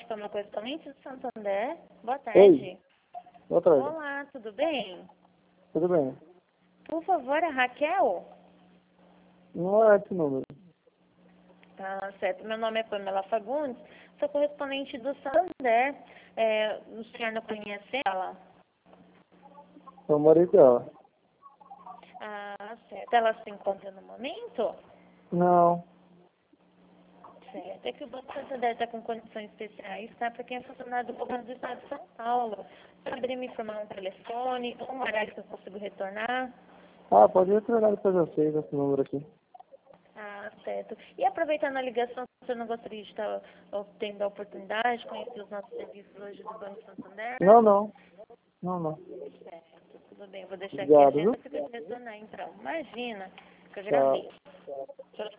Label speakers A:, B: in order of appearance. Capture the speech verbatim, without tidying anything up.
A: Logística, uma correspondente do Santander. Boa tarde.
B: Oi. Boa tarde.
A: Olá, tudo bem?
B: Tudo bem?
A: Por favor, a Raquel?
B: Não é esse número.
A: Tá certo. Meu nome é Pamela Fagundes, sou correspondente do Santander. É, o senhor não conhece ela?
B: É o marido dela.
A: Ah, certo. Ela se encontra no momento?
B: Não.
A: Certo. É que o Banco Santander está com condições especiais, tá? Para quem é funcionário do governo do Estado de São Paulo. Poderia me informar um telefone, um horário que eu consigo retornar?
B: Ah, pode retornar depois eu sei esse número aqui.
A: Ah, certo. E aproveitando a ligação, você não gostaria de estar tendo a oportunidade de conhecer os nossos serviços hoje do Banco Santander?
B: Não, não. Não, não.
A: Certo, tudo bem. Vou deixar aqui a
B: Obrigado,
A: agenda
B: viu?
A: para você retornar, então. Imagina, que eu
B: Tchau.
A: agradeço. Tchau,